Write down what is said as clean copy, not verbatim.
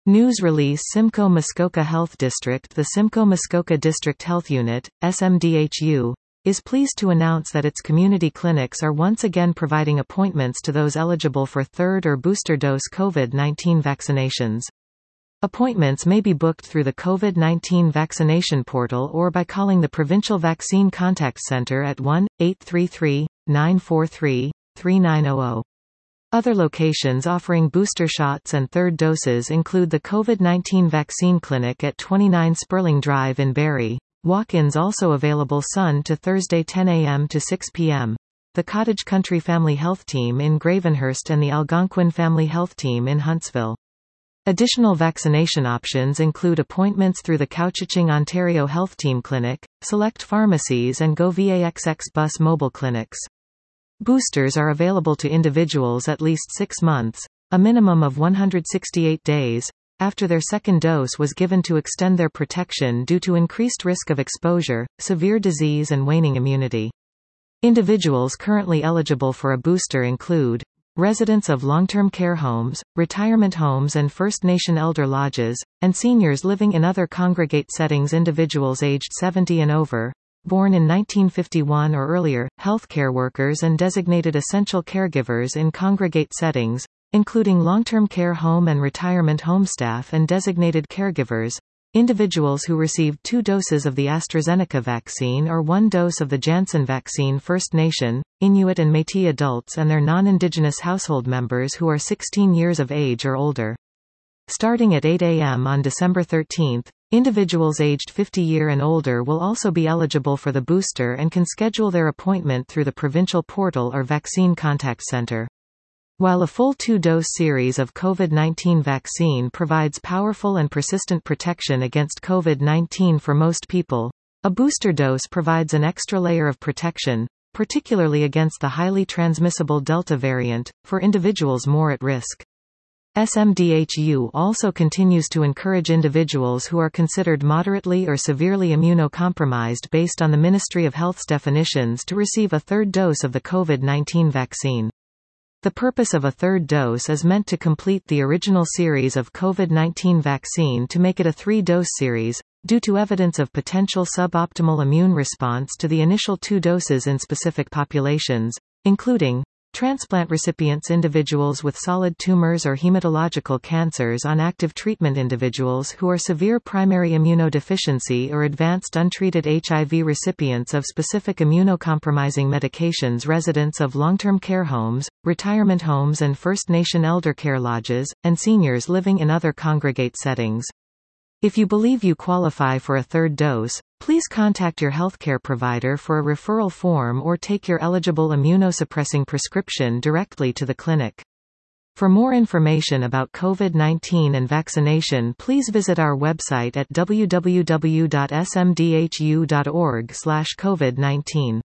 News release Simcoe Muskoka Health District. The Simcoe Muskoka District Health Unit, SMDHU, is pleased to announce that its community clinics are once again providing appointments to those eligible for third or booster dose COVID-19 vaccinations. Appointments may be booked through the COVID-19 vaccination portal or by calling the Provincial Vaccine Contact Center at 1-833-943-3900. Other locations offering booster shots and third doses include the COVID-19 Vaccine Clinic at 29 Sperling Drive in Barrie. Walk-ins also available Sun to Thursday 10 a.m. to 6 p.m. The Cottage Country Family Health Team in Gravenhurst and the Algonquin Family Health Team in Huntsville. Additional vaccination options include appointments through the Couchiching Ontario Health Team Clinic, select pharmacies and GoVAXX bus mobile clinics. Boosters are available to individuals at least 6 months, a minimum of 168 days, after their second dose was given to extend their protection due to increased risk of exposure, severe disease and waning immunity. Individuals currently eligible for a booster include residents of long-term care homes, retirement homes and First Nation elder lodges, and seniors living in other congregate settings. Individuals aged 70 and over, born in 1951 or earlier, healthcare workers and designated essential caregivers in congregate settings, including long-term care home and retirement home staff and designated caregivers, individuals who received 2 doses of the AstraZeneca vaccine or 1 dose of the Janssen vaccine. First Nation, Inuit and Métis adults and their non-Indigenous household members who are 16 years of age or older. Starting at 8 a.m. on December 13, individuals aged 50 year and older will also be eligible for the booster and can schedule their appointment through the provincial portal or Vaccine Contact Center. While a full 2-dose series of COVID-19 vaccine provides powerful and persistent protection against COVID-19 for most people, a booster dose provides an extra layer of protection, particularly against the highly transmissible Delta variant, for individuals more at risk. SMDHU also continues to encourage individuals who are considered moderately or severely immunocompromised based on the Ministry of Health's definitions to receive a third dose of the COVID-19 vaccine. The purpose of a third dose is meant to complete the original series of COVID-19 vaccine to make it a 3-dose series, due to evidence of potential suboptimal immune response to the initial 2 doses in specific populations, including transplant recipients, individuals with solid tumors or hematological cancers on active treatment, individuals who are severe primary immunodeficiency or advanced untreated HIV recipients of specific immunocompromising medications, residents of long-term care homes, retirement homes and First Nation elder care lodges, and seniors living in other congregate settings. If you believe you qualify for a third dose, please contact your healthcare provider for a referral form or take your eligible immunosuppressing prescription directly to the clinic. For more information about COVID-19 and vaccination, please visit our website at www.smdhu.org/COVID-19.